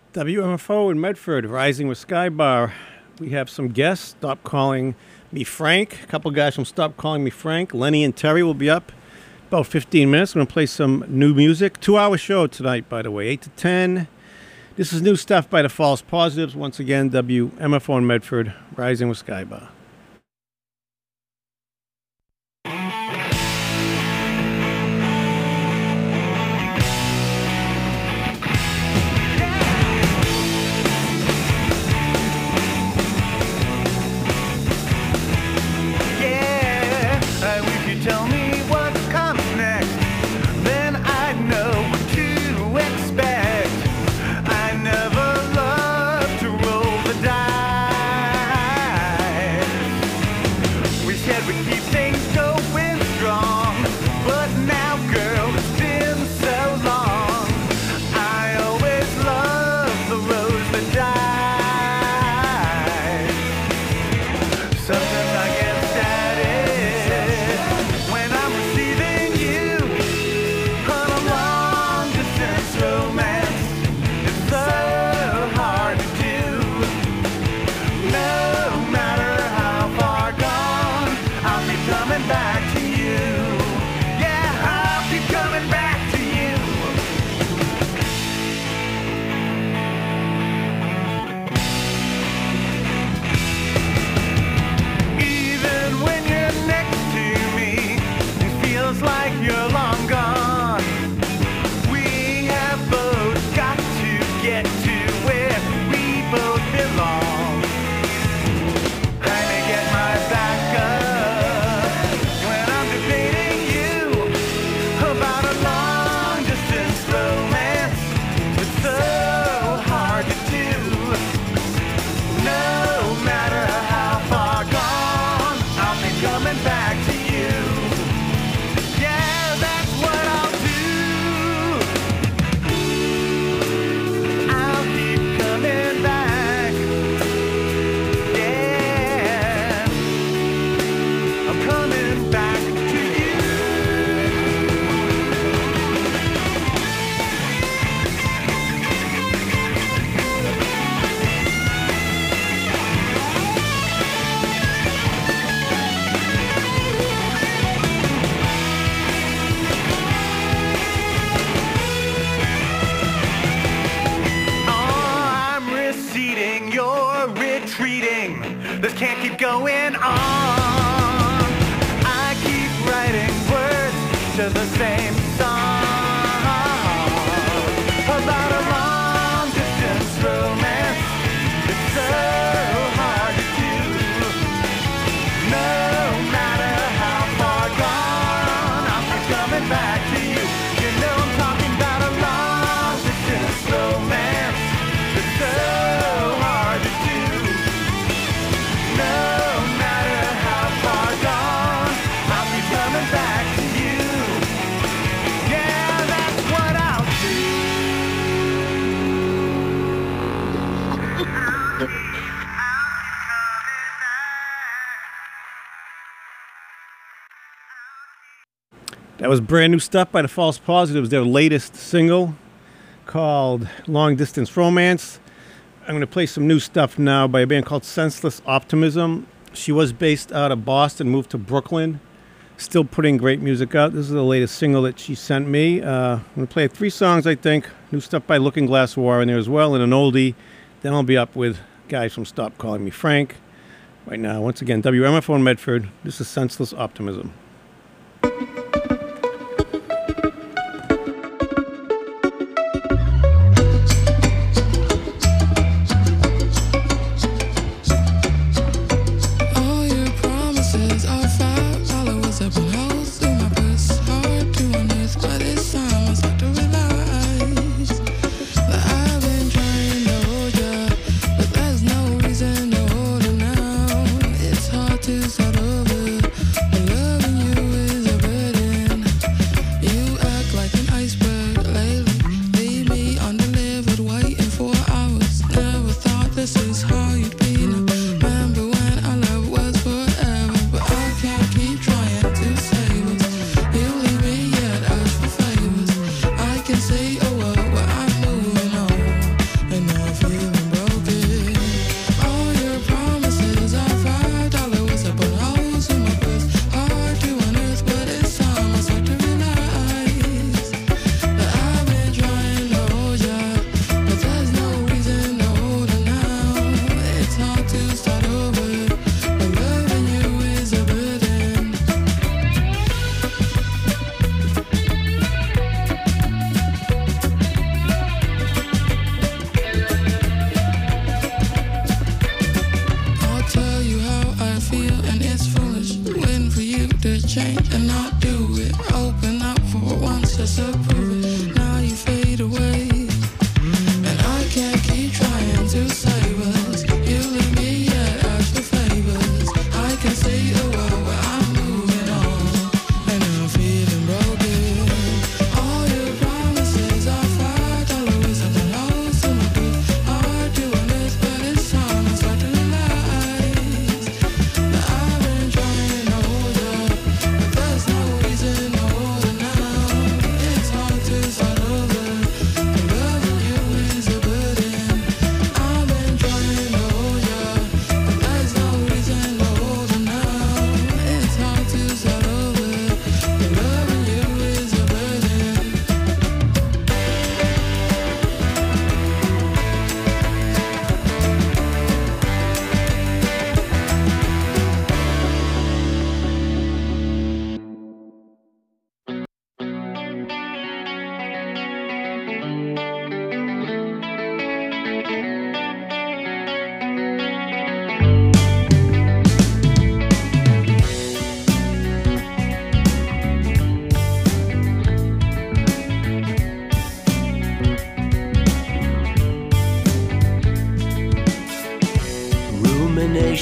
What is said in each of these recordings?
WMFO in Medford, Rising with Skybar. We have some guests. Stop Calling Me Frank. A couple guys from Stop Calling Me Frank. Lenny and Terry will be up about 15 minutes. We're going to play some new music. 2-hour show tonight, by the way, 8 to 10. This is new stuff by the False Positives. Once again, WMFO in Medford, Rising with Skybar. Going on, I keep writing words to the same song about a long distance romance. It's so hard to do. No matter how far gone, I'll keep coming back to you. You know I'm talking about a long distance romance. It's so hard to do. No. That was brand new stuff by the False Positives, their latest single called Long Distance Romance. I'm going to play some new stuff now by a band called Senseless Optimism. She was based out of Boston, moved to Brooklyn, still putting great music out. This is the latest single that she sent me. I'm going to play 3 songs, I think. New stuff by Looking Glass War in there as well, and an oldie. Then I'll be up with guys from Stop Calling Me Frank. Right now, once again, WMFO in Medford. This is Senseless Optimism. Start over, loving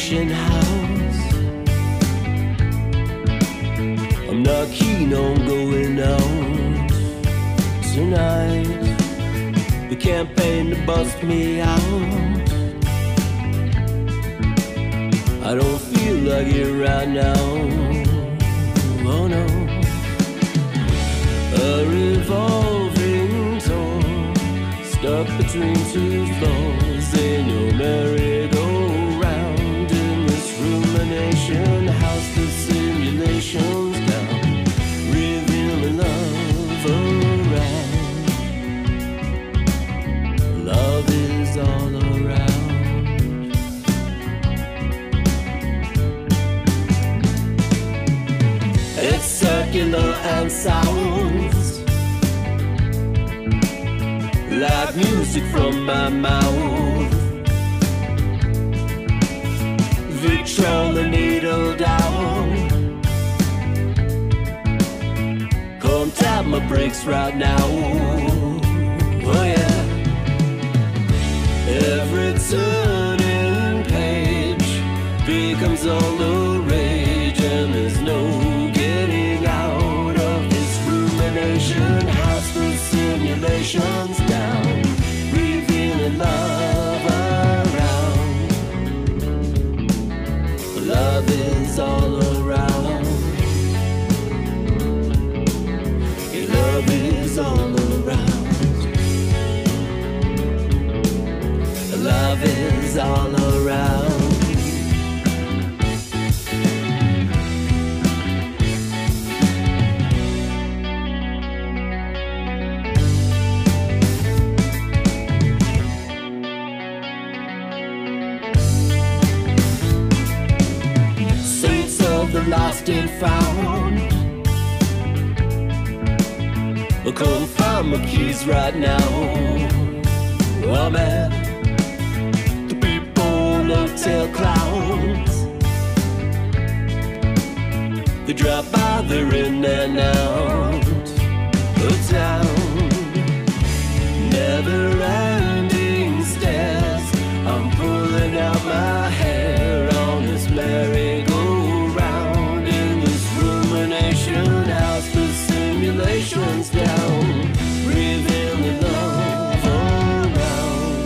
rumination house. I'm not keen on going out tonight. The campaign to bust me out. I don't feel like it right now. Oh no. A revolving door stuck between two floors in your merry-go-round. In this rumination house, the simulations down, revealing love around. Love is all around. It's circular and sounds like music from my mouth. Vitrol the needle down. Come tap my brakes right now. Oh yeah. Every turning page becomes all the rage, and there's no getting out of this rumination house. The simulations down, revealing love around. Love is all around. Your love is all around. Love is all around. Saints of the lost and found, come find my keys right now. Oh man, the people love tell clowns. They drop by, they're in and out the town. Never ending stairs, I'm pulling out my hair on this merry-go-round. In this rumination house, the simulations down, revealing love around.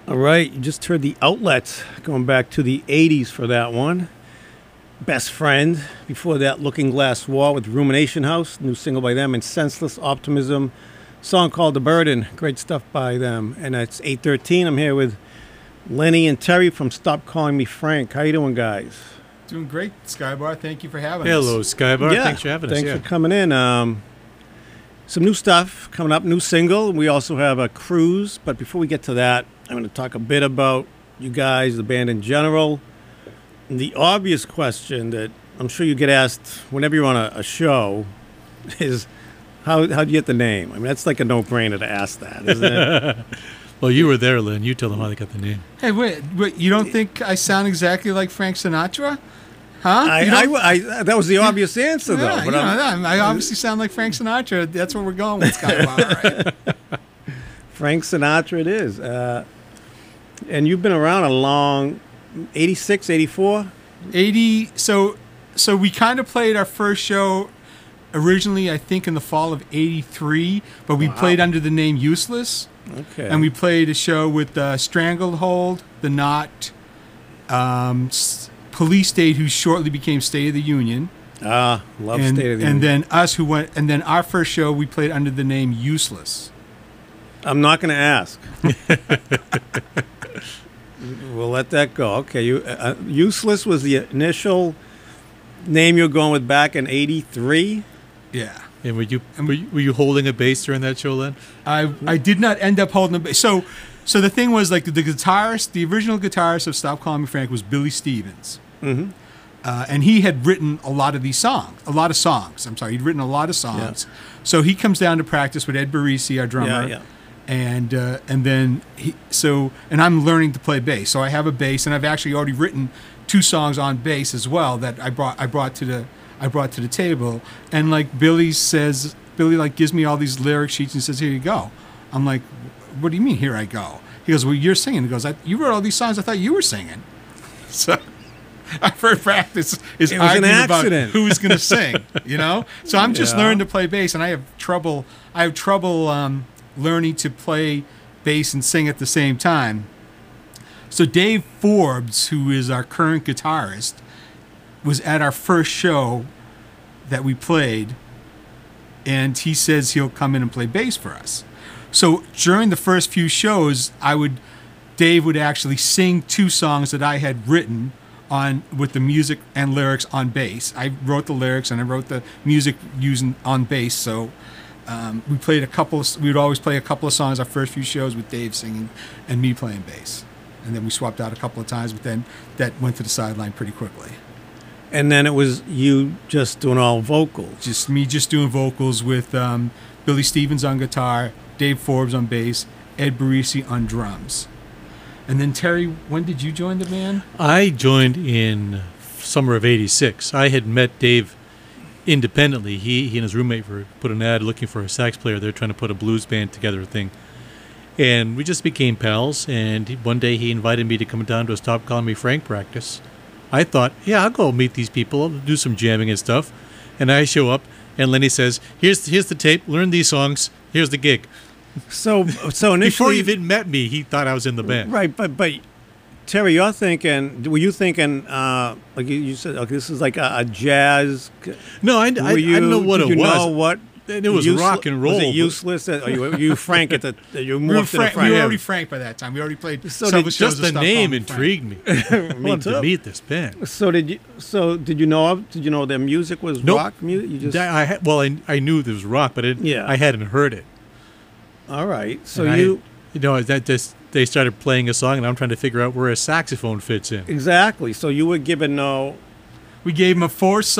All right, you just heard the Outlets, going back to the 80s for that one. Best Friend. Before that, Looking Glass Wall with Rumination House, new single by them, and Senseless Optimism, song called The Burden. Great stuff by them. And it's 8:13. I'm here with Lenny and Terry from Stop Calling Me Frank. How you doing, guys? Doing great, Skybar. Thank you for having us. Hello, Skybar. Thanks for having us. Thanks for coming in. Some new stuff coming up, new single. We also have a cruise. But before we get to that, I'm going to talk a bit about you guys, the band in general. The obvious question that I'm sure you get asked whenever you're on a show is, how'd you get the name? I mean, that's like a no-brainer to ask that, isn't it? Well, you were there, Lynn. You tell them how they got the name. Hey, wait, you don't think I sound exactly like Frank Sinatra? Huh? That was the obvious answer, though. Yeah, But I obviously sound like Frank Sinatra. That's where we're going with Skybar, right? Frank Sinatra it is. And you've been around a long, 86, 84? 80. So we kind of played our first show originally, I think, in the fall of 83, but we played under the name Useless. Okay. And we played a show with Stranglehold, The Knot, Police State, who shortly became State of the Union. Love and, State of the and Union. then and then our first show we played under the name Useless. I'm not going to ask. We'll let that go. Okay, Useless was the initial name you were going with back in 83? Yeah. And were you holding a bass during that show, Lynn? I did not end up holding a bass. So the thing was, like, the guitarist, the original guitarist of Stop Calling Me Frank was Billy Stevens. Mm-hmm. And he had written a lot of songs. He'd written a lot of songs. Yeah. So he comes down to practice with Ed Barisi, our drummer. Yeah. And then and I'm learning to play bass. So I have a bass, and I've actually already written 2 songs on bass as well that I brought to the table. And like Billy like gives me all these lyric sheets and says, "Here you go." I'm like, "What do you mean, here I go?" He goes, "Well, you're singing." He goes, "You wrote all these songs. I thought you were singing." So our first practice is arguing about who's going to sing, you know? So I'm just learning to play bass, and I have trouble learning to play bass and sing at the same time. So Dave Forbes, who is our current guitarist, was at our first show that we played, and he says he'll come in and play bass for us. So during the first few shows, Dave would actually sing 2 songs that I had written with the music and lyrics on bass. I wrote the lyrics and I wrote the music using on bass. So we would always play a couple of songs our first few shows with Dave singing and me playing bass. And then we swapped out a couple of times, but then that went to the sideline pretty quickly. And then it was you just doing all vocals. Just me doing vocals with Billy Stevens on guitar, Dave Forbes on bass, Ed Barisi on drums. And then Terry, when did you join the band? I joined in summer of '86. I had met Dave independently. He and his roommate put an ad looking for a sax player. They're trying to put a blues band together thing. And we just became pals, and one day he invited me to come down to a Stop Calling Me Frank practice. I thought, yeah, I'll go meet these people, I'll do some jamming and stuff. And I show up, and Lenny says, here's the tape, learn these songs, here's the gig. So initially, before he even met me, he thought I was in the band. Right, but Terry, were you thinking, like you said, okay, this is like a jazz? No, I didn't know what it was. Did you know what? It was rock and roll. Was it Useless? Or you Frank at the? You moved to the Frank. We were already Frank by that time. We already played several shows. Just the name intrigued me. I wanted to meet this band. So did you know their music was rock music? You just I knew there was rock, but I hadn't heard it. All right. So they started playing a song, and I'm trying to figure out where a saxophone fits in. Exactly. So you were given We gave him a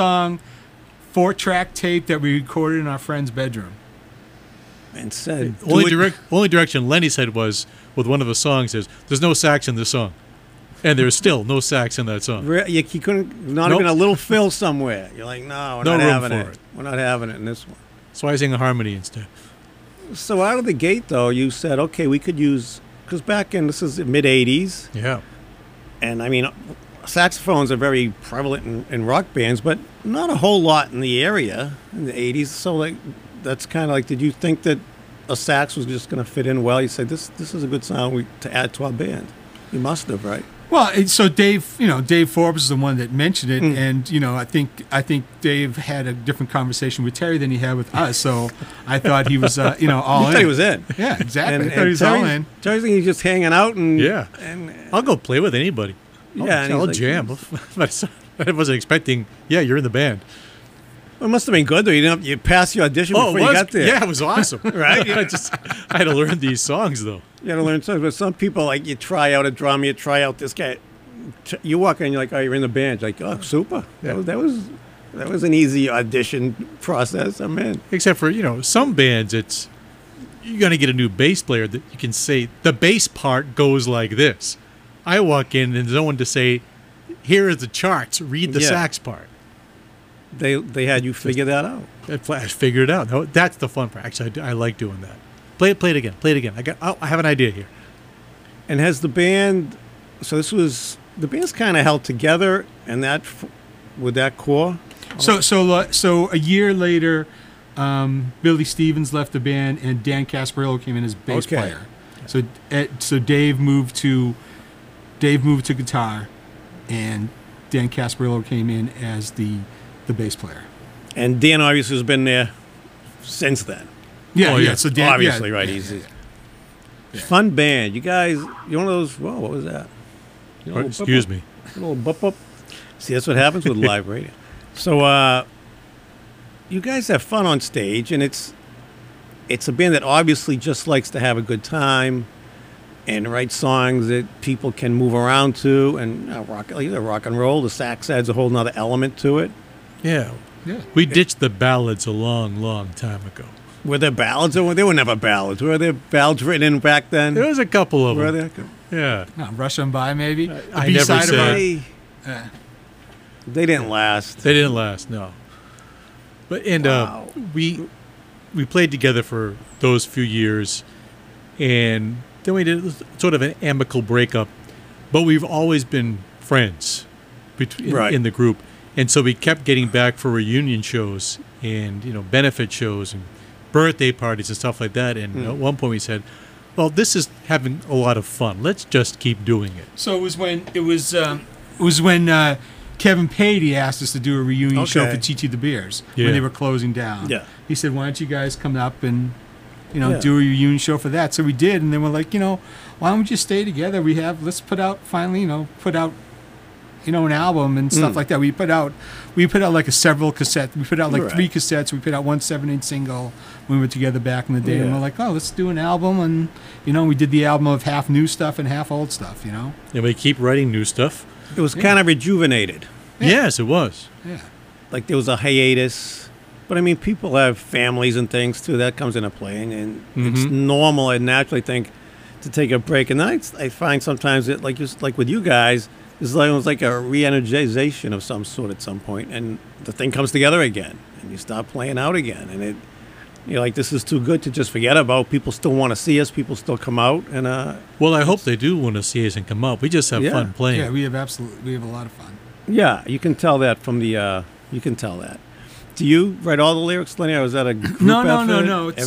4-track tape that we recorded in our friend's bedroom. And said... Only direction Lenny said was, with one of the songs, there's no sax in this song. And there's still no sax in that song. He couldn't... Not even a little fill somewhere. You're like, no, we're not having it. We're not having it in this one. So I sang a harmony instead. So out of the gate, though, you said, okay, we could use... Because back in, this is the mid-'80s. Yeah. And, I mean, saxophones are very prevalent in rock bands, but not a whole lot in the area in the 80s. So, like, that's kind of like, did you think that a sax was just going to fit in well, you said this is a good sound to add to our band. You must have, right? Well, so Dave Forbes is the one that mentioned it, and I think Dave had a different conversation with Terry than he had with us. So I thought he was, all You in. thought he was in. Yeah, exactly. And, I thought he was all in. Terry's thinking he's just hanging out and Yeah. and I'll go play with anybody. Yeah, and I'll he's jam. like- I wasn't expecting. Yeah, you're in the band. It must have been good though. You passed your audition before you got there. Yeah, it was awesome. Right? I had to learn these songs though. You got to learn something. But some people, like, you try out a drum, you try out this guy. You walk in, you're like, oh, you're in the band. You're like, oh, super. Yeah. That was an easy audition process. I'm in. Except for some bands, it's you're gonna get a new bass player that you can say the bass part goes like this. I walk in and there's no one to say, here is the charts. Read the Yeah. sax part. They had you figure that out. I figured it out. No, that's the fun part. Actually, I like doing that. Play it again. Play it again. I have an idea here. And has the band? So the band's kind of held together, and with that core. So a year later, Billy Stevens left the band, and Dan Casparillo came in as bass Okay. player. So Dave moved to guitar, and Dan Casparillo came in as the bass player. And Dan obviously has been there since then. Yeah, Oh, yeah. yeah. So Dan, Obviously, yeah, right? yeah, He's yeah. fun band. You guys, you're one of those. Whoa, what was that? You know, Excuse me. A little bup. See, that's what happens with live radio. So, you guys have fun on stage, and it's a band that obviously just likes to have a good time and write songs that people can move around to, and rock and roll. The sax adds a whole nother element to it. Yeah. Yeah. We ditched the ballads a long, long time ago. Were there ballads, or there were never ballads? Were there ballads written in back then? There was a couple of Were them. there? Yeah. No, Rush 'Em By, maybe. The I never B-side of said- our- They, they didn't last. They didn't last, no. But Wow. we played together for those few years, and then we did sort of an amicable breakup. But we've always been friends Right. in the group, and so we kept getting back for reunion shows and benefit shows and birthday parties and stuff like that. And at one point we said, "Well, this is having a lot of fun. Let's just keep doing it." So it was when Kevin Patey asked us to do a reunion show Okay. for Chi the Beers Yeah. when they were closing down. Yeah. He said, "Why don't you guys come up and Yeah. do a reunion show for that?" So we did, and then we're like, why don't we just stay together? Let's put out an album and stuff like that. We put out like several cassettes. We put out like Right. 3 cassettes. We put out 1 7-inch single when we were together back in the day. And Yeah. we're like, oh, let's do an album. And we did the album of half new stuff and half old stuff. And we keep writing new stuff. It was kind of rejuvenated. Yeah. Yes, it was. Yeah. Like there was a hiatus. But I mean, people have families and things too. That comes into play, and it's normal. I naturally think to take a break, and then I find sometimes that like with you guys, it's almost like a re-energization of some sort at some point, and the thing comes together again, and you start playing out again, and you're like, this is too good to just forget about. People still want to see us. People still come out, and Well, I hope they do want to see us and come up. We just have Yeah. fun playing. Yeah, we have a lot of fun. yeah, you can tell that from the. You can tell that. Do you write all the lyrics, Lenny, or is that a group No. effort?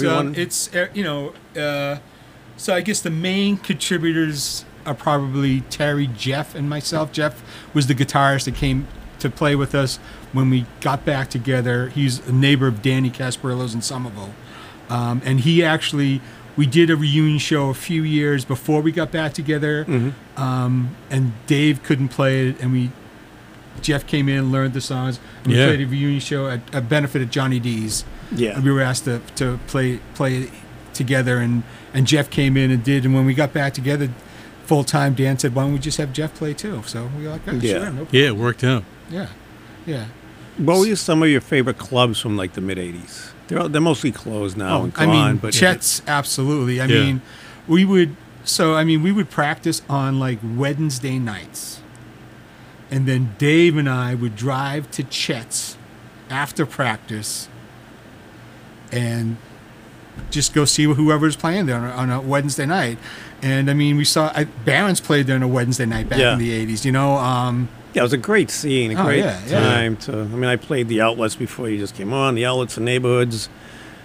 So I guess the main contributors are probably Terry, Jeff, and myself. Jeff was the guitarist that came to play with us when we got back together. He's a neighbor of Danny Casparillo's in Somerville, and we did a reunion show a few years before we got back together, and Dave couldn't play it, and Jeff came in and learned the songs, and we Yeah. played a reunion show at a benefit at Johnny D's. Yeah. And we were asked to play together, and Jeff came in and did. And when we got back together full time, Dan said, "Why don't we just have Jeff play too?" So we were like, "Oh, Yeah. sure, no problem." Yeah, it worked out. Yeah. What were some of your favorite clubs from like the mid '80s? They're mostly closed now and gone. But Chet's absolutely. I Yeah. mean, we would practice on like Wednesday nights, and then Dave and I would drive to Chet's after practice and just go see whoever's playing there on a Wednesday night. And I mean, we saw Barron's played there on a Wednesday night back Yeah. in the 80s. yeah, it was a great scene, a Oh, great yeah, yeah. time to. I mean, I played the outlets before you just came on. The outlets and neighborhoods,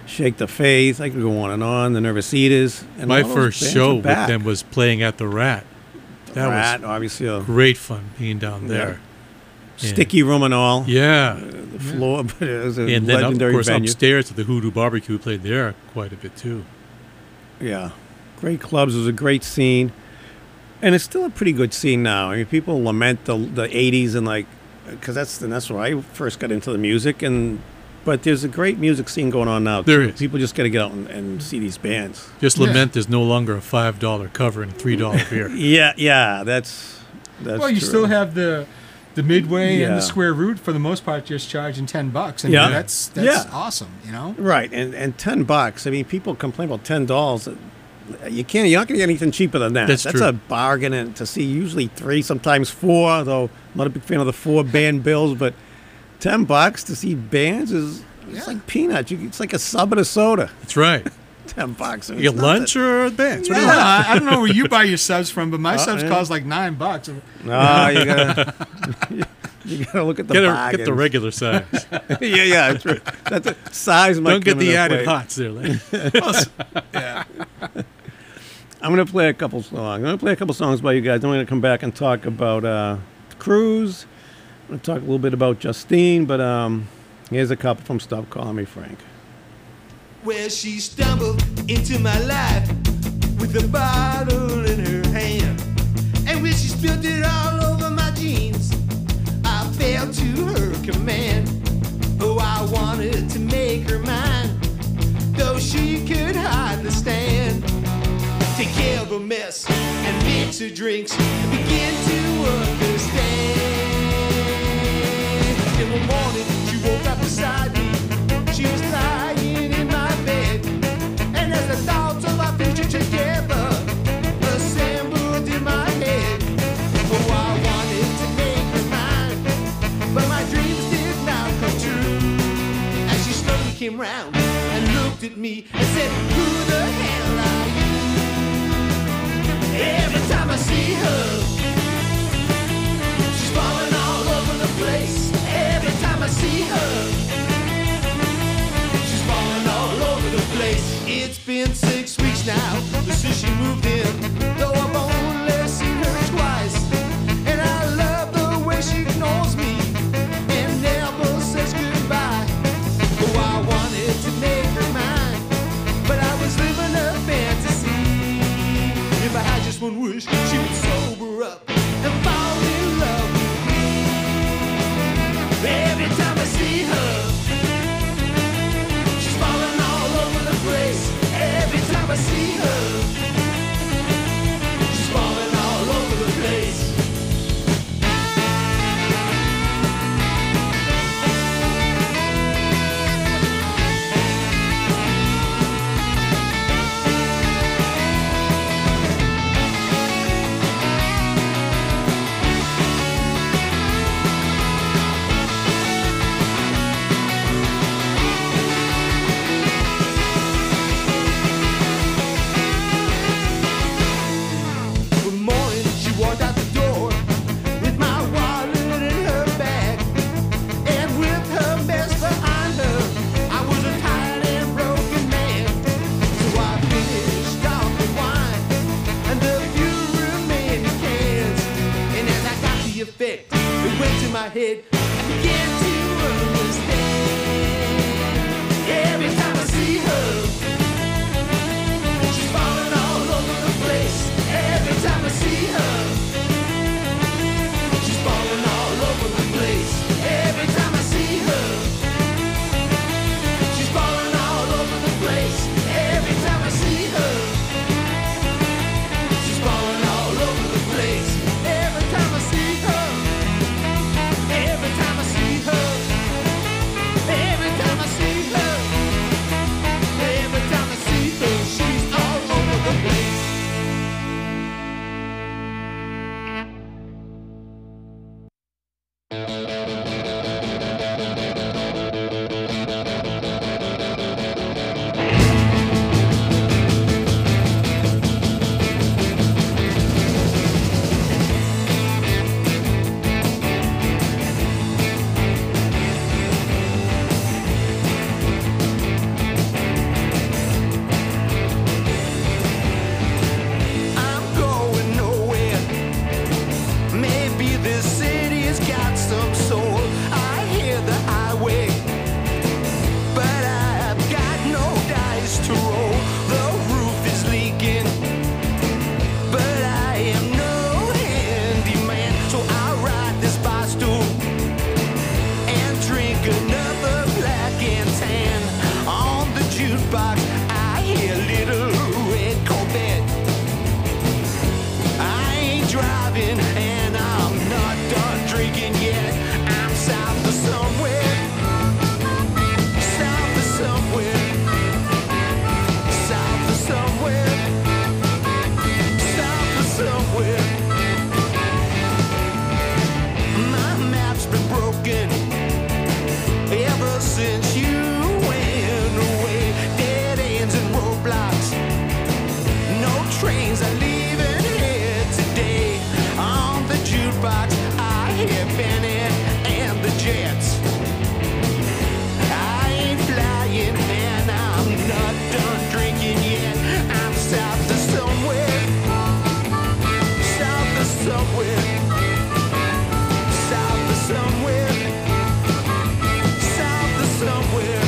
Shake the Faith. I could go on and on. The Nervous Eaters. And My all those first bands show are with back. them was playing at the Rat. That Rat, was obviously a great fun being down there. sticky room and all. Yeah. The floor, but it was a And then, of legendary course, venue. upstairs at the Hoodoo Barbecue, played there quite a bit, too. Yeah, great clubs. It was a great scene, and it's still a pretty good scene now. I mean, people lament the '80s and like, because that's where I first got into the music, but there's a great music scene going on now. There too. is. People just got to get out and see these bands. Just Yeah. lament there's no longer a $5 cover and a $3 beer. Yeah, that's Well, you true. still have the Midway and Yeah. the Square Root for the most part just charging $10. I mean, Yeah. that's Yeah. awesome. You know. right, and $10. I mean, people complain about $10. You're not gonna get anything cheaper than that. That's true. a bargain, and to see usually 3, sometimes 4. Though I'm not a big fan of the 4 band bills, but $10 to see bands is it's Yeah. like peanuts. It's like a sub and a soda. That's right. $10. You get lunch or bands? What do you Yeah, want? I don't know where you buy your subs from, but my subs yeah. cost like $9. No, you gotta you gotta look at the Get the bargains. regular size. yeah, it's true. That's a size. might Don't get come the into added play. hots there. Like. Yeah. I'm gonna play a couple songs. I'm gonna play a couple songs by you guys. I'm gonna come back and talk about Cruise. I'm gonna talk a little bit about Justine, but here's a couple from Stop Calling Me Frank. Where she stumbled into my life with a bottle in her hand. And when she spilled it all over my jeans, I fell to her command. Oh, I wanted to make her mine, though she could hardly stand. Take care of a mess and mix her drinks and begin to understand. In the morning, she woke up beside me. She was lying in my bed, and as the thoughts of our future together assembled in my head, oh, I wanted to make her mine, but my dreams did not come true. As she slowly came round and looked at me and said, "Who the hell are you?" Every time I see her, she's falling all over the place. Every time I see her, she's falling all over the place. It's been 6 weeks now since she moved in, though I've only seen her twice. And I love the way she ignores me and never says goodbye. Oh, I wanted to make her mine, but I was living a fantasy. If I had just one wish, she would sober up and fall in love with me. Every time I see her, she's falling all over the place. Every time I see her, she's falling all over the place. One morning she walked out the door with my wallet in her bag, and with her mess behind her, I was a tired and broken man. So I finished off the wine and the few remaining cans, and as I got the effect, it went to my head. I began to understand. Every time I see her, she's falling all over the place. Every time I see her, she's falling all over the place. Every time I see her, she's falling all over the place. Every time I see her, she's falling all over the place. Every time I see her, every time I see her. driving and I'm not done drinking yet. I'm south of somewhere. South of somewhere. South of somewhere. South of somewhere. My map's been broken ever since you went away. Dead ends and roadblocks. No trains are leaving here today. On the jukebox, I hear Bennett and the Jets. I ain't flying and I'm not done drinking yet. I'm south of somewhere. South of somewhere. South of somewhere. South of somewhere.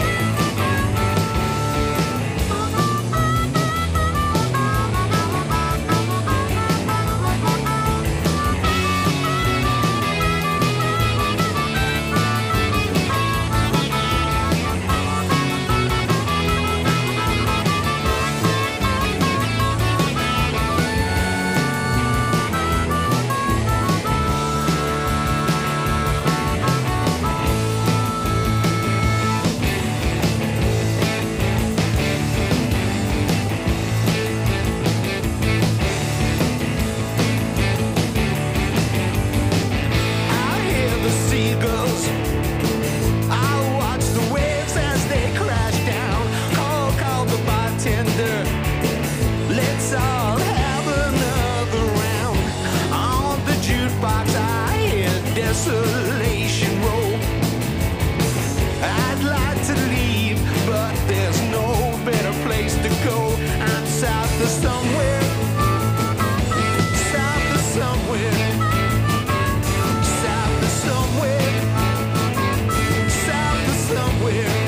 I hear the seagulls. I watch the waves as they crash down. Call the bartender. Let's all have another round. On the jukebox, I hear Desolation Roll. I'd like to leave, but there's no better place to go. I'm south of somewhere. South of somewhere. South of somewhere. South of somewhere.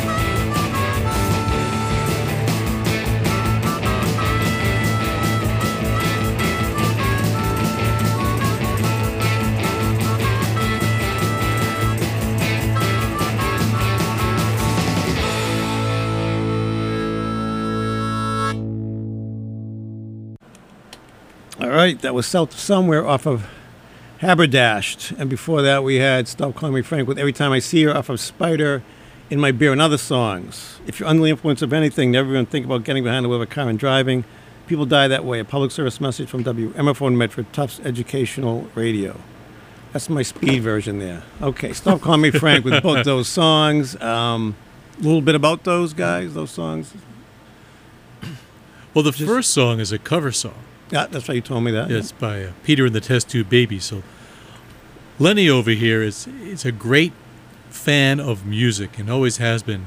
All right, that was South of Somewhere off of Haberdashed. And before that, we had Stop Calling Me Frank with Every Time I See Her off of Spider, In My Beer, and other songs. If you're under the influence of anything, never even think about getting behind the wheel of a car and driving. People die that way. A public service message from WMFO Medford, Tufts Educational Radio. That's my speed version there. Okay, Stop Calling Me Frank with both those songs. A little bit about those guys, those songs. Well, the first song is a cover song. Yeah, that's why you told me that. It's by Peter and the Test Tube Babies. So Lenny over here is a great fan of music and always has been.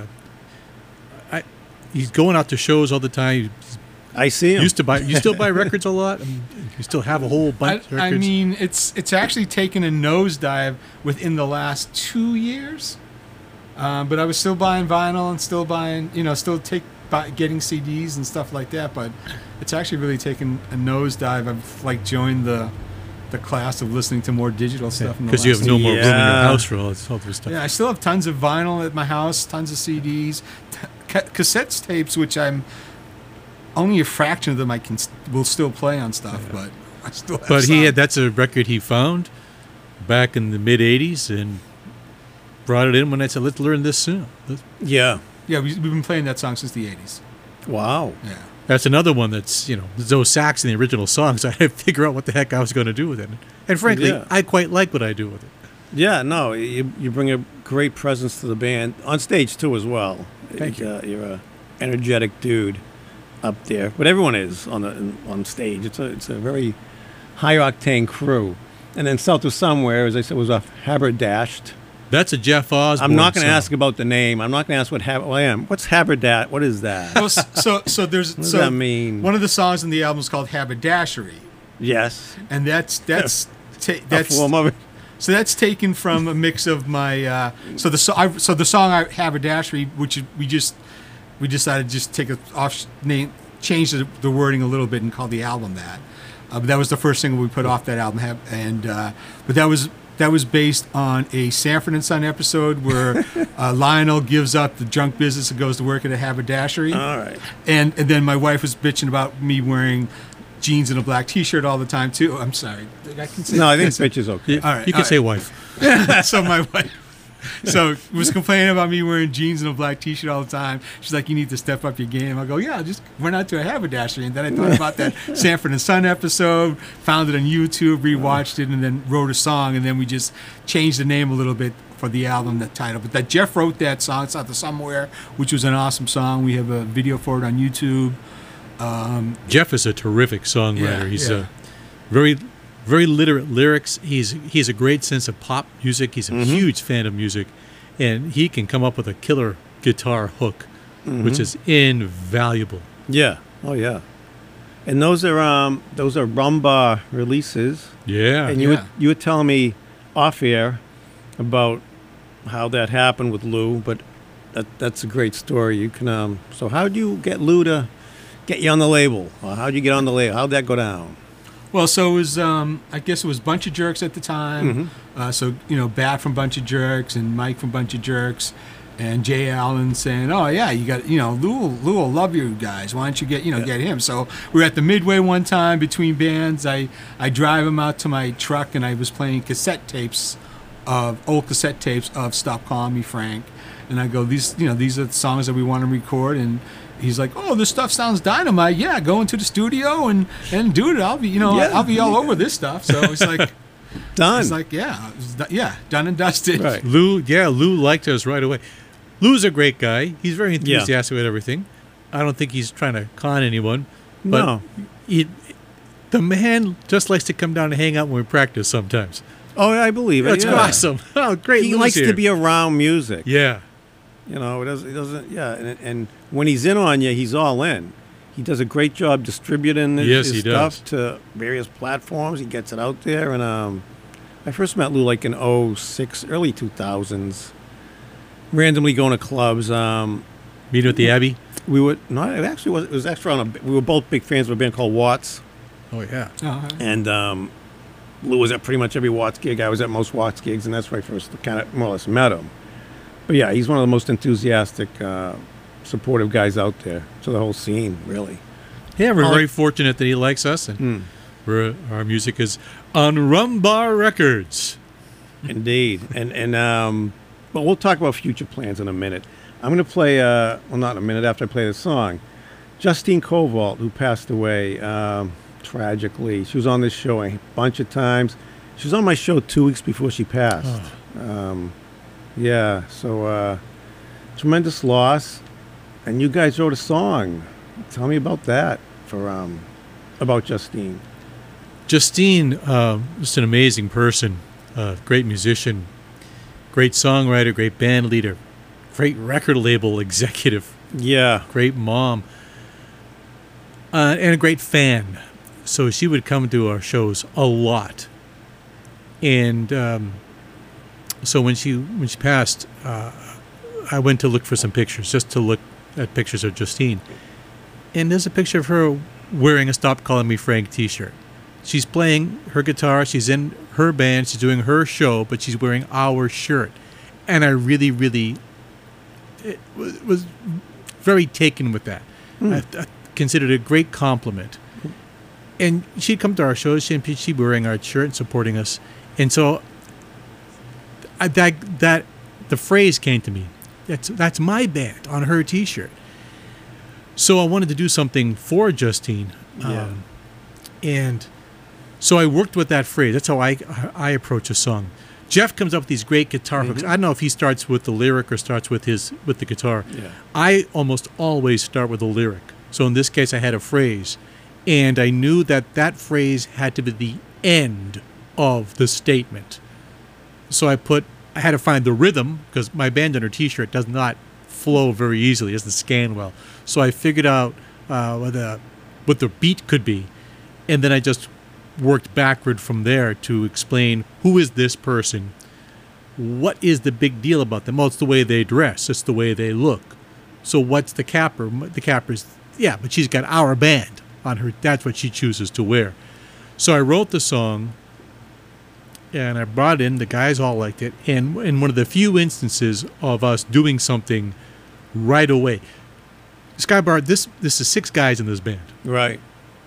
He's going out to shows all the time. I see him. You still buy records a lot? I mean, you still have a whole bunch of records? I mean, it's actually taken a nosedive within the last 2 years. But I was still buying vinyl and still buying, getting CDs and stuff like that. But it's actually really taken a nosedive. I've joined the class of listening to more digital stuff. Because you have no more room in your house for all this stuff. Yeah, I still have tons of vinyl at my house, tons of CDs, cassette tapes, which I'm only a fraction of them will still play on stuff, but I still have some. That's a record he found back in the mid '80s and brought it in when I said, "Let's learn this soon." Yeah. Yeah, we've been playing that song since the 80s. Wow. Yeah. That's another one that's, there's no sax in the original song, so I had to figure out what the heck I was going to do with it. And frankly, I quite like what I do with it. Yeah, no, you bring a great presence to the band, on stage too as well. Thank you. You're a energetic dude up there, but everyone is on stage. It's a very high-octane crew. And then South of Somewhere, as I said, was off Haberdashed. That's a Jeff Osborne I'm not going to song. ask about the name. I'm not going to ask what's Haberdash? What is that? Well, so there's What does that mean? One of the songs in the album is called Haberdashery, Yes. and that's A form of it. so that's taken from a mix of my so the song Haberdashery, which we decided to just take a off name, change the wording a little bit, and call the album that. But that was the first single we put off that album, but that was based on a Sanford and Son episode where Lionel gives up the junk business and goes to work at a haberdashery. All right. And then my wife was bitching about me wearing jeans and a black T-shirt all the time too. I'm sorry, I can say. No, I think bitch is okay. You, All right, you can all say right. wife. So my wife was complaining about me wearing jeans and a black T-shirt all the time. She's like, "You need to step up your game." I go, "Yeah, just went out to a haberdashery." And then I thought about that Sanford and Son episode, found it on YouTube, rewatched it, and then wrote a song. And then we just changed the name a little bit for the album, the title. But that Jeff wrote that song. It's out there somewhere, which was an awesome song. We have a video for it on YouTube. Jeff is a terrific songwriter. Yeah, He's yeah. very literate lyrics. He's a great sense of pop music. He's a huge fan of music, and he can come up with a killer guitar hook, which is invaluable. Yeah. Oh yeah. And those are rumba releases. Yeah. And you were telling me off air about how that happened with Lou, but that's a great story. You can so how'd you get Lou to get you on the label? Or how'd you get on the label? How'd that go down? Well, so it was, I guess it was Bunch of Jerks at the time. So, Bat from Bunch of Jerks and Mike from Bunch of Jerks and Jay Allen saying, "Oh, yeah, you got, Lou will love you guys. Why don't you get him?" So we were at the Midway one time between bands. I drive him out to my truck and I was playing old cassette tapes of Stop Calling Me Frank. And I go, these are the songs that we want to record. And he's like, "Oh, this stuff sounds dynamite. Yeah, go into the studio and do it. I'll be, I'll be all over this stuff." So it's like, Done. it's like, done and dusted. Right. Lou liked us right away. Lou's a great guy. He's very enthusiastic with everything. I don't think he's trying to con anyone. But No. The man just likes to come down and hang out when we practice sometimes. Oh, I believe it. That's yeah. awesome. Oh, great. He Lou's likes here. to be around music. Yeah. He doesn't. Yeah, and when he's in on you, he's all in. He does a great job distributing Yes, his he stuff does. to various platforms. He gets it out there, and I first met Lou like in 06, early 2000s. Randomly going to clubs. Meeting with the Abbey. We would no, it was actually on we were both big fans of a band called Watts, Oh, yeah. and Lou was at pretty much every Watts gig. I was at most Watts gigs, and that's where I first kind of more or less met him. But yeah, he's one of the most enthusiastic, supportive guys out there to the whole scene, really. Yeah, we're very fortunate that he likes us, and our music is on Rumbar Records. Indeed. But we'll talk about future plans in a minute. I'm going to play, well, not in a minute after I play the song, Justine Covalt, who passed away tragically. She was on this show a bunch of times. She was on my show 2 weeks before she passed. Yeah, so tremendous loss. And you guys wrote a song. Tell me about that about Justine. Justine, just an amazing person, great musician, great songwriter, great band leader, great record label executive, Yeah. great mom, and a great fan. So she would come to our shows a lot. And so when she passed, I went to look for some pictures, just to look at pictures of Justine. And there's a picture of her wearing a Stop Calling Me Frank t-shirt. She's playing her guitar, she's in her band, she's doing her show, but she's wearing our shirt. And I really, really was very taken with that. I considered it a great compliment. And she'd come to our shows, she'd be wearing our shirt and supporting us. And so the phrase came to me, that's my band on her t-shirt. So I wanted to do something for Justine. Yeah. And so I worked with that phrase. That's how I approach a song. Jeff comes up with these great guitar hooks. I don't know if he starts with the lyric or starts with the guitar. Yeah. I almost always start with a lyric. So in this case, I had a phrase. And I knew that phrase had to be the end of the statement. So I had to find the rhythm, because my band on her t-shirt does not flow very easily, it doesn't scan well. So I figured out what the beat could be, and then I just worked backward from there to explain who is this person, what is the big deal about them. Well, it's the way they dress, it's the way they look. So what's the capper? The capper's, yeah, but she's got our band on her, that's what she chooses to wear. So I wrote the song, and I brought in, the guys all liked it, and in one of the few instances of us doing something right away. Skybar, this is 6 guys in this band. Right.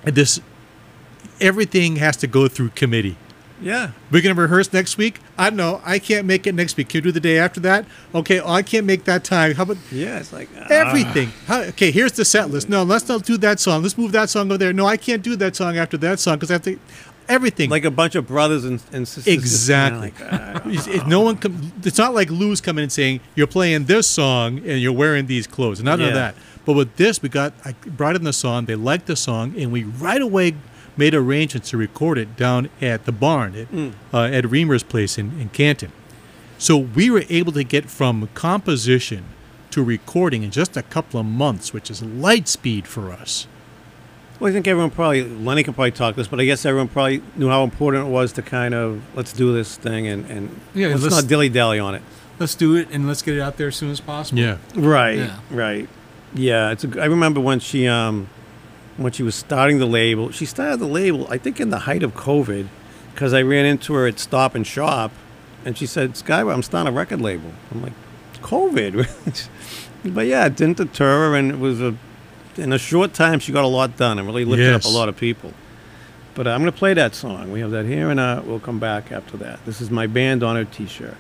this everything has to go through committee. Yeah. We're going to rehearse next week. I don't know. I can't make it next week. Can you do the day after that? Okay. Oh, I can't make that time. How about Yeah, it's like everything? Okay, here's the set list. No, let's not do that song. Let's move that song over there. No, I can't do that song after that song because I have to. Everything. like a bunch of brothers and sisters. Exactly. No one. It's not like Lou's coming and saying you're playing this song and you're wearing these clothes. None of Yeah. that. But with this, I brought in the song. They liked the song, and we right away made arrangements to record it down at the barn at Reamer's place in Canton. So we were able to get from composition to recording in just a couple of months, which is light speed for us. Well, I think everyone Lenny can probably talk this, but I guess everyone probably knew how important it was to kind of, let's do this thing and Yeah, let's let's- not dilly-dally on it. Let's do it and let's get it out there as soon as possible. Yeah. Right, Yeah. right. Yeah, I remember when she was starting the label. She started the label, I think, in the height of COVID, because I ran into her at Stop and Shop, and she said, "Skyway, I'm starting a record label." I'm like, "COVID?" But yeah, it didn't deter her, and it was in a short time she got a lot done and really lifted up a Yes. lot of people. But I'm going to play that song. We have that here, and we'll come back after that. This is my band on her T-shirt.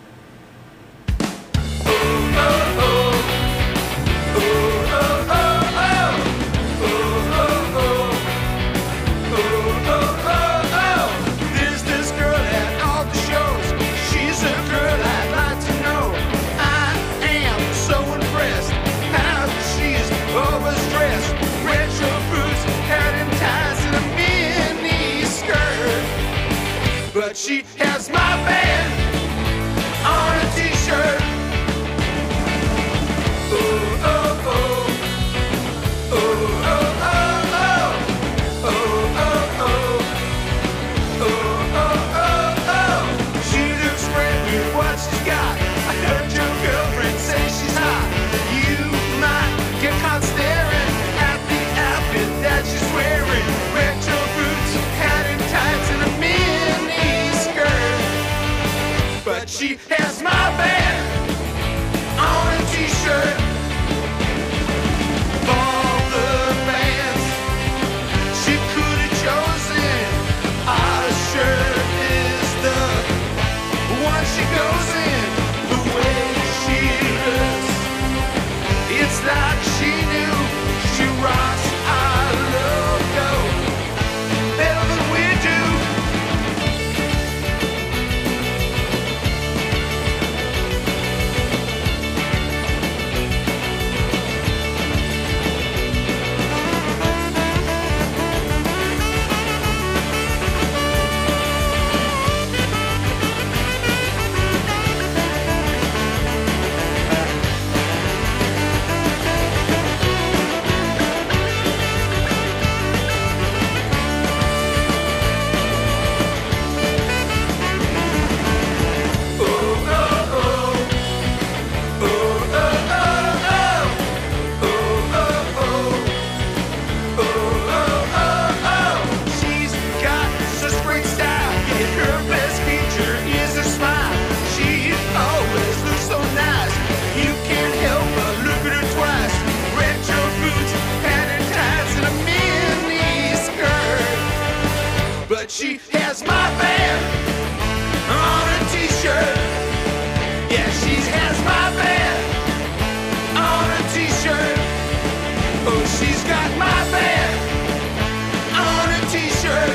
There's this girl at all the shows. She's a girl I'd like to know. I am so impressed how she's always dressed. Retro boots, hat and ties, and a mini skirt. But she has my band on a T-shirt. Oh, oh, oh. Oh, oh, oh, oh. Oh, oh, oh. Oh, oh, oh, oh. She looks great with what she's got. I heard your girlfriend say she's hot. You might get caught staring at the outfit that she's wearing. Retro boots, hat and tights, and a mini skirt. But she has my band on a T-shirt. Of all the bands she could have chosen, our shirt is the one she goes in. The way she looks, it's like she knew she rocks our logo better than we do. She's got such great style, and her best feature is her smile. She always looks so nice, you can't help but look at her twice. Retro boots, hat and ties, and a mini skirt. But she has my band on a T-shirt. Yeah, she has my band on a T-shirt. Oh, she's got my band on a T-shirt.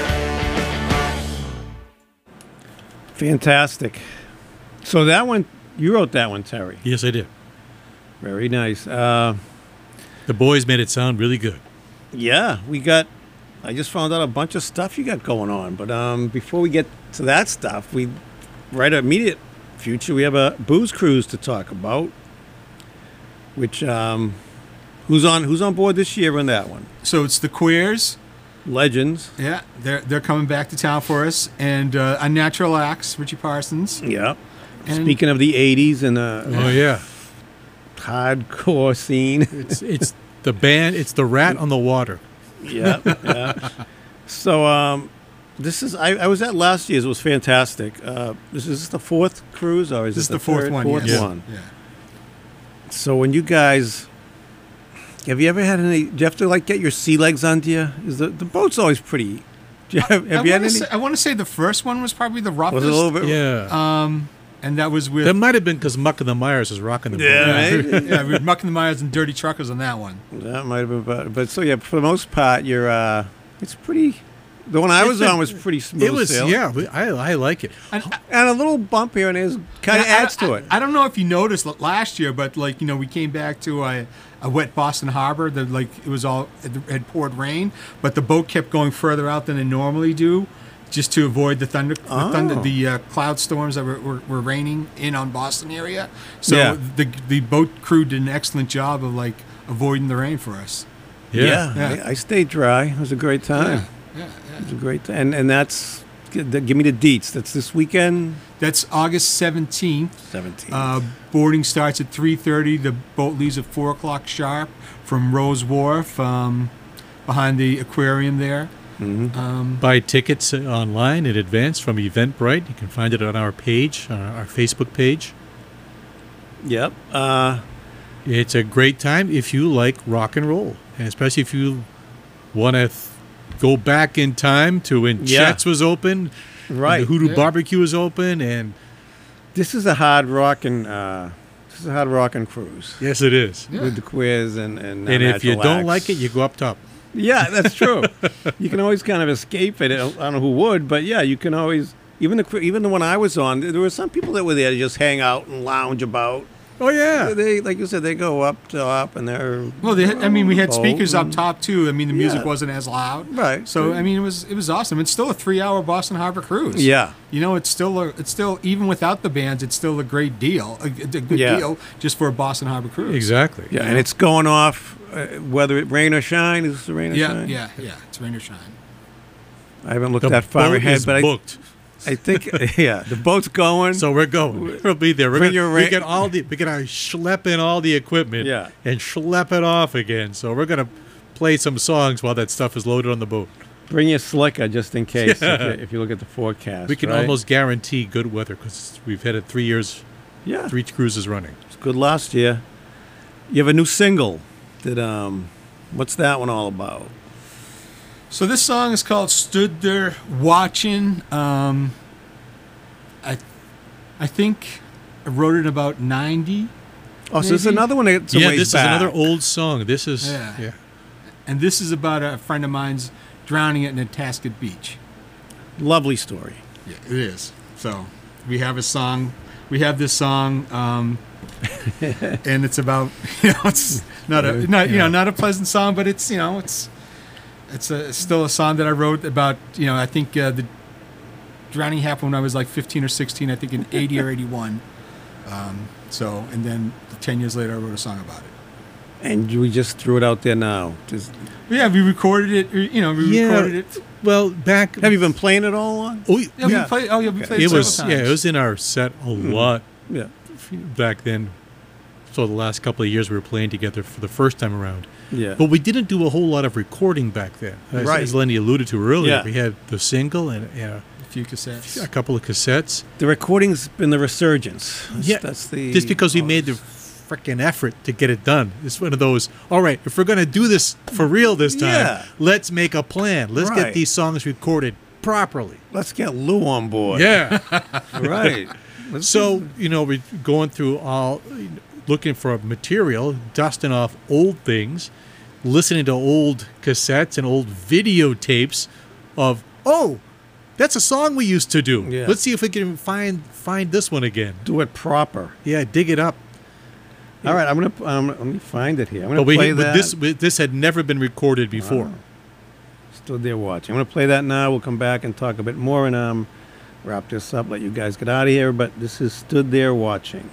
Fantastic. So that one, you wrote that one, Terry. Yes, I did. Very nice. The boys made it sound really good. Yeah, I just found out a bunch of stuff you got going on. But before we get to that stuff, right immediate future, we have a booze cruise to talk about. Which who's on board this year on that one? So it's the Queers. Legends. Yeah, they're coming back to town for us, and Unnatural Acts, Richie Parsons. Yeah. And- Speaking of the '80s and Oh yeah, hardcore scene. it's the band. It's the Rat on the Water. Yeah, yeah. So this is I was at last year's. It was fantastic. Is this the fourth cruise or is This is it the fourth third? one. Fourth yes. one. Yeah. So when you guys Have you ever had any? Do you have to like get your sea legs onto you? Is the boat's always pretty? Do you have you had any? I want to say the first one was probably the roughest. Was it a little bit? Yeah. And that was with That might have been because Muck and the Myers was rocking the boat. Yeah, maybe. yeah, we were Muck and the Myers and Dirty Truckers on that one. That might have been about. But so yeah, for the most part, you're. It's pretty. The one I was on was pretty smooth. It was, sailing. yeah, I like it. And, And a little bump here and there kind of adds to it. I don't know if you noticed last year, but like we came back to a wet Boston Harbor. That it had poured rain, but the boat kept going further out than they normally do, just to avoid the cloud storms that were raining in on Boston area. So Yeah. the boat crew did an excellent job of like avoiding the rain for us. Yeah. I stayed dry. It was a great time. Yeah. It was a great time. And that's. Give me the deets. That's this weekend. That's August 17th. 17th. Boarding starts at 3:30. The boat leaves at 4 o'clock sharp from Rose Wharf, behind the aquarium there. Buy tickets online in advance from Eventbrite. You can find it on our page, our Facebook page. Yep. It's a great time if you like rock and roll, and especially if you want to go back in time to when Yeah. Chet's was open, Right. and the Hoodoo Yeah. Barbecue was open, and This is a hard rocking. This is a hard rocking cruise yes, it is. Yeah. with the quiz and And if you don't like it, you go up top. Yeah, that's true. You can always kind of escape it. I don't know who would, but yeah, you can always. Even the one I was on, there were some people that were there to just hang out and lounge about. Oh yeah, They, like you said, they go up top and they're. Well, we had speakers up and- top too. I mean, the music Yeah. wasn't as loud, Right. So I mean, it was awesome. It's still a 3-hour Boston Harbor cruise. Yeah. It's still even without the bands, it's still a great deal, a good Yeah. deal just for a Boston Harbor cruise. exactly. Yeah, and it's going off whether it rain or shine. Is this rain or Yeah, shine? yeah. It's rain or shine. I haven't looked The that far boat ahead, is but booked. I think yeah, the boat's going. So we're going. We'll be there. Bring your We ra- get schlep in all the equipment. Yeah. And schlep it off again. So we're gonna play some songs while that stuff is loaded on the boat. Bring your slicker just in case Yeah. if you look at the forecast. We can right? almost guarantee good weather because we've had it 3 years, Yeah, 3 cruises running. it's good last year. You have a new single. What's that one all about? So this song is called "Stood There Watching." I think I wrote it about 90, Oh, so it's Maybe. another one that's a Yeah, ways this back. is another old song. This is Yeah. and this is about a friend of mine's drowning at Nantasket Beach. Lovely story. Yeah, it is. So we have a song. We have this song, and it's about it's not a pleasant song, but it's still a song that I wrote about. I think the drowning happened when I was like 15 or 16. I think in 80 or 81. And then 10 years later, I wrote a song about it. And we just threw it out there now. Yeah, we recorded it. Recorded it. Well, back. Have you been playing it all along? Oh, Yeah, Yeah. we played. Oh, yeah, we played it several was. times. Yeah, it was in our set a lot Yeah. back then. So the last couple of years we were playing together for the first time around. Yeah. But we didn't do a whole lot of recording back then. Right. As Lenny alluded to earlier, Yeah. we had the single and A few cassettes. a couple of cassettes. The recording's been the resurgence. That's the. Just because we made the freaking effort to get it done. It's one of those, all right, if we're going to do this for real this time, Yeah. let's make a plan. Let's Right. get these songs recorded properly. Let's get Lou on board. Yeah. Right. So, we're going through looking for material, dusting off old things, listening to old cassettes and old videotapes of, that's a song we used to do. Yeah. Let's see if we can find this one again. do it proper. Yeah, dig it up. All right, I'm gonna let me find it here. I'm gonna But play that. this had never been recorded before. Stood there watching. I'm gonna play that now. We'll come back and talk a bit more and wrap this up. Let you guys get out of here. But this is Stood There Watching.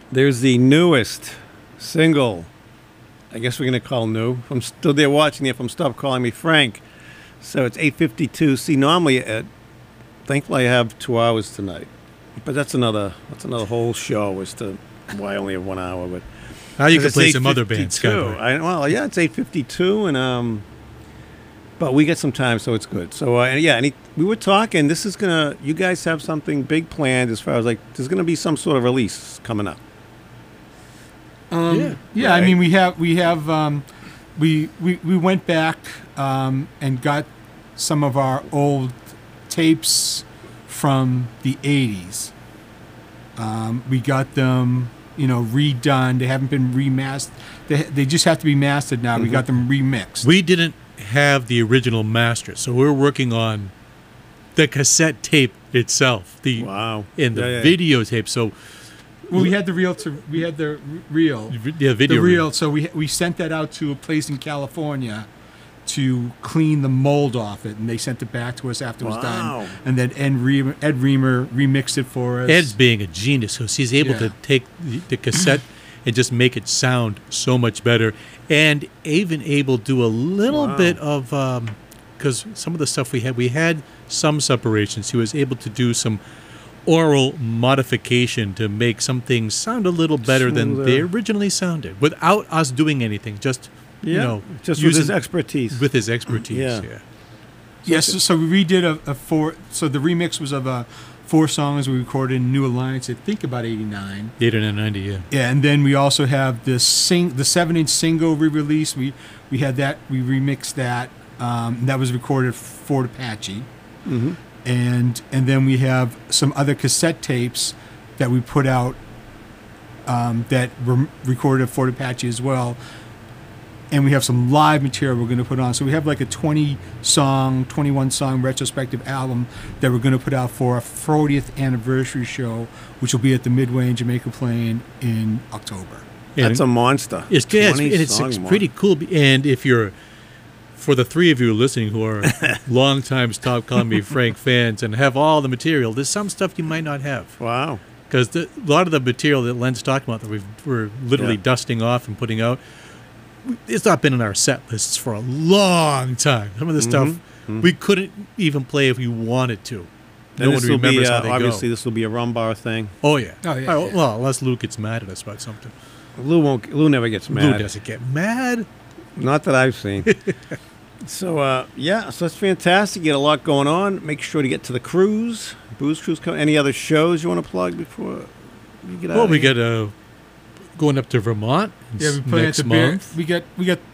there's the newest single. I guess we're going to call new. If I'm still there watching it, from Stop Calling Me Frank. So it's 8:52. See, normally, thankfully I have 2 hours tonight. But that's another whole show as to why I only have 1 hour. But Now you can it's play some other bands, 8:52. Skyboy. Yeah, it's 8:52, and but we get some time, so it's good. So we were talking. This is gonna. You guys have something big planned as far as like there's gonna be some sort of release coming up. Yeah. Right. I mean, we went back and got some of our old tapes from the 80s. We got them, redone. They haven't been remastered. They just have to be mastered now. We got them remixed. We didn't have the original master, so we're working on the cassette tape itself. Wow. And the Yeah. videotape. So we had the reel. yeah, video. The reel. So we sent that out to a place in California to clean the mold off it, and they sent it back to us after it was Wow. done. And then Ed Reamer remixed it for us. Ed's being a genius, because he's able Yeah. to take the cassette and just make it sound so much better, and even able to do a little Wow. bit of because some of the stuff we had some separations. He was able to do some oral modification to make some things sound a little better than they Smoother. originally sounded, without us doing anything. Just just with his using- expertise. with his expertise. Yeah. Yeah. Yes, so we redid a four. So the remix was of 4 songs we recorded in New Alliance. I think about '89. 890, yeah. Yeah, and then we also have the 7-inch single re-release. We had that. We remixed that. That was recorded for Fort Apache. Mm-hmm. And then we have some other cassette tapes that we put out that were recorded at Fort Apache as well. And we have some live material we're going to put on. So we have like a 21-song retrospective album that we're going to put out for our 40th anniversary show, which will be at the Midway in Jamaica Plain in October. That's a monster. It's 20 it's song pretty cool. And if you're, for the 3 of you listening who are longtime Stop Calling Me Frank fans and have all the material, there's some stuff you might not have. Wow. Because a lot of the material that Len's talking about that we're literally Yeah. dusting off and putting out, it's not been in our set lists for a long time. Some of the stuff we couldn't even play if we wanted to. No one this will be, remembers how they obviously go. this will be a rumbar thing. Oh, yeah. Oh, yeah, yeah. Well, unless Lou gets mad at us about something. Lou never gets mad. Lou doesn't get mad. Not that I've seen. So so that's fantastic. You get a lot going on. Make sure to get to the cruise. Booze Cruise. Any other shows you want to plug before you get out? Well, of we here? got going up to Vermont. Yeah, we play at next the Bear. month. We got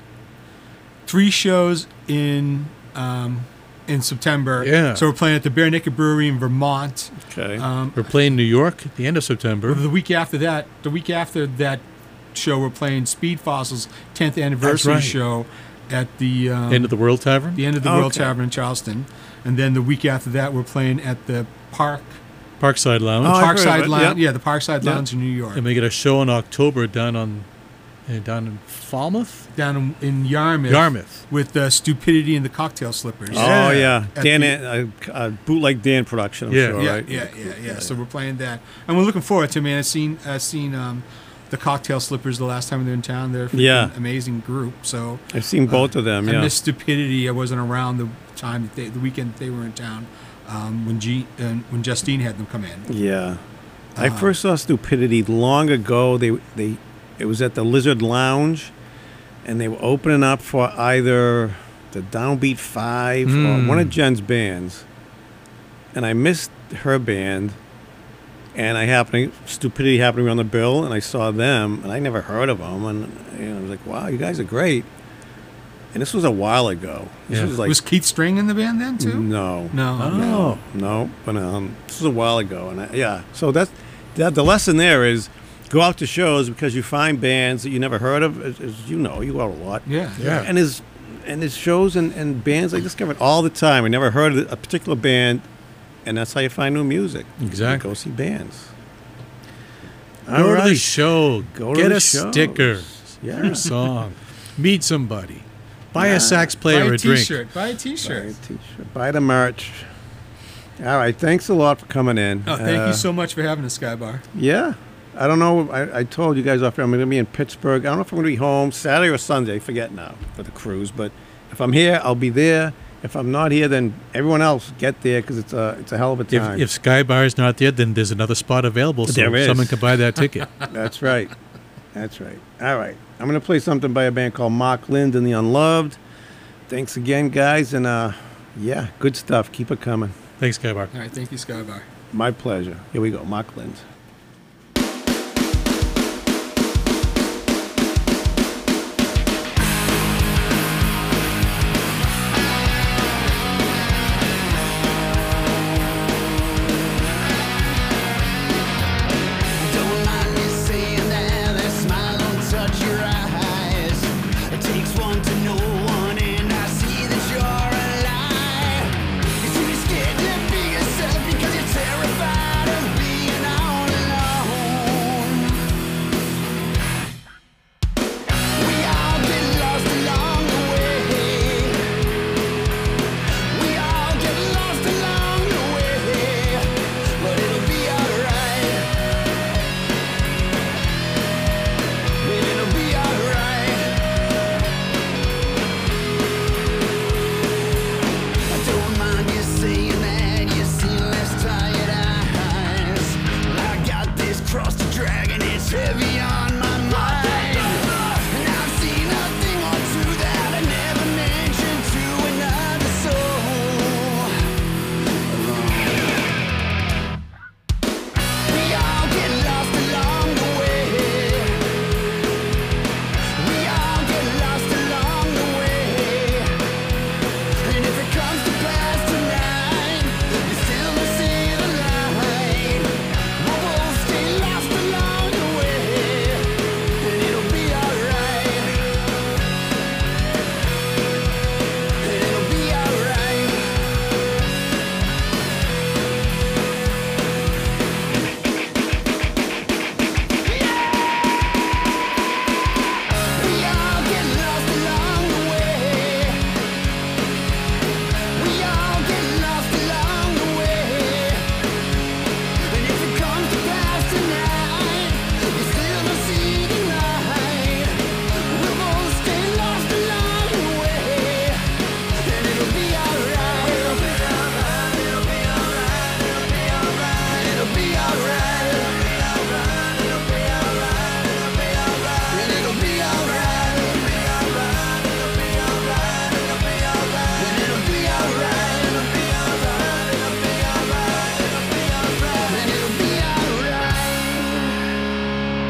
3 shows in September. Yeah. So we're playing at the Bare Naked Brewery in Vermont. Okay. We're playing New York at the end of September. The week after that show, we're playing Speed Fossil's 10th anniversary right. show at the End of the World Tavern. the end of the World Okay. Tavern in Charleston, and then the week after that, we're playing at the Parkside Lounge. Oh, I've heard of Parkside it, Lounge. yeah. Yeah, the Parkside Yeah. Lounge in New York. And we get a show in October down in Falmouth? Down in Yarmouth. Yarmouth. With Stupidity and the Cocktail Slippers. Oh yeah, At Dan, the- bootleg Dan production. I'm Yeah. sure, Yeah, right? yeah. So we're playing that, and we're looking forward to it, man. I've seen the Cocktail Slippers the last time they're in town. They're a freaking Yeah. amazing group. So I've seen both of them. I Yeah. missed Stupidity. I wasn't around the time the weekend that they were in town when Justine had them come in. Yeah. I first saw Stupidity long ago. It was at the Lizard Lounge, and they were opening up for either the Downbeat 5 or one of Jen's bands. And I missed her band, and Stupidity happened to be on the bill, and I saw them, and I never heard of them, and I was like, wow, you guys are great. And this was a while ago. This Yeah. was like Was Keith String in the band then too? no. No. No, but this was a while ago, and so that the lesson there is go out to shows because you find bands that you never heard of. As you know, you go out a lot. Yeah. Yeah. And there's shows and bands I discovered all the time. I never heard of a particular band, and that's how you find new music. Exactly. Go see bands. Go to the show. Go to Get the a shows. sticker. Yeah. Hear a song. Meet somebody. Buy a sax player Buy a a drink. T-shirt. Buy a Buy T-shirt. a t-shirt. Buy the merch. All right. Thanks a lot for coming in. Oh, thank you so much for having us, Skybar. Yeah. I don't know. I told you guys off air I'm going to be in Pittsburgh. I don't know if I'm going to be home Saturday or Sunday. I forget now for the cruise. But if I'm here, I'll be there. If I'm not here, then everyone else get there because it's a hell of a time. If Sky Bar's not there, then there's another spot available, so There is. someone can buy that ticket. That's right. That's right. All right. I'm going to play something by a band called Mark Lind and the Unloved. Thanks again, guys. And, yeah, good stuff. Keep it coming. Thanks, Sky Bar. All right, thank you, Skybar. My pleasure. Here we go. Mark Lind. Don't mind me saying that smile don't touch your eyes. It takes one to know one, and I see that you're alive. You see me scared to be yourself because you're terrified of being all alone. We all get lost along the way. We all get lost along the way, but it'll be alright. It'll be alright. I don't mind you saying that you see less tired eyes. I got this cross to drag and it's heavy on